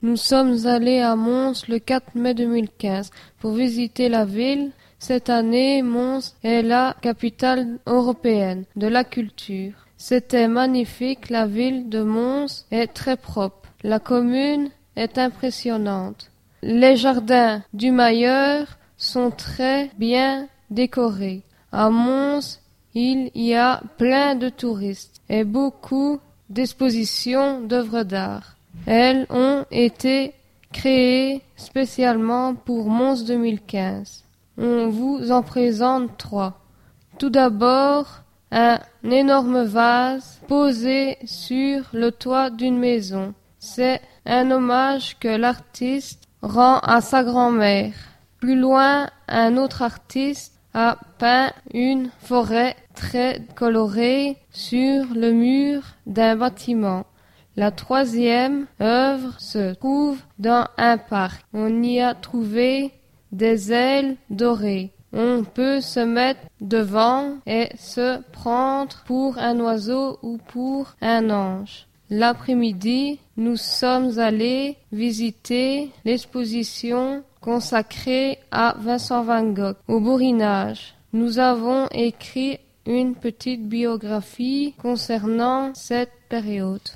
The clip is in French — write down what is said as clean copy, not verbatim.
Nous sommes allés à Mons le 4 mai 2015 pour visiter la ville. Cette année, Mons est la capitale européenne de la culture. C'était magnifique, la ville de Mons est très propre. La commune est impressionnante. Les jardins du Mayer sont très bien décorés. À Mons, il y a plein de touristes et beaucoup d'expositions d'œuvres d'art. Elles ont été créées spécialement pour Mons 2015. On vous en présente 3. Tout d'abord, un énorme vase posé sur le toit d'une maison. C'est un hommage que l'artiste rend à sa grand-mère. Plus loin, un autre artiste a peint une forêt très colorée sur le mur d'un bâtiment. La troisième œuvre se trouve dans un parc. On y a trouvé des ailes dorées. On peut se mettre devant et se prendre pour un oiseau ou pour un ange. L'après-midi, nous sommes allés visiter l'exposition consacrée à Vincent van Gogh au Borinage. Nous avons écrit une petite biographie concernant cette période.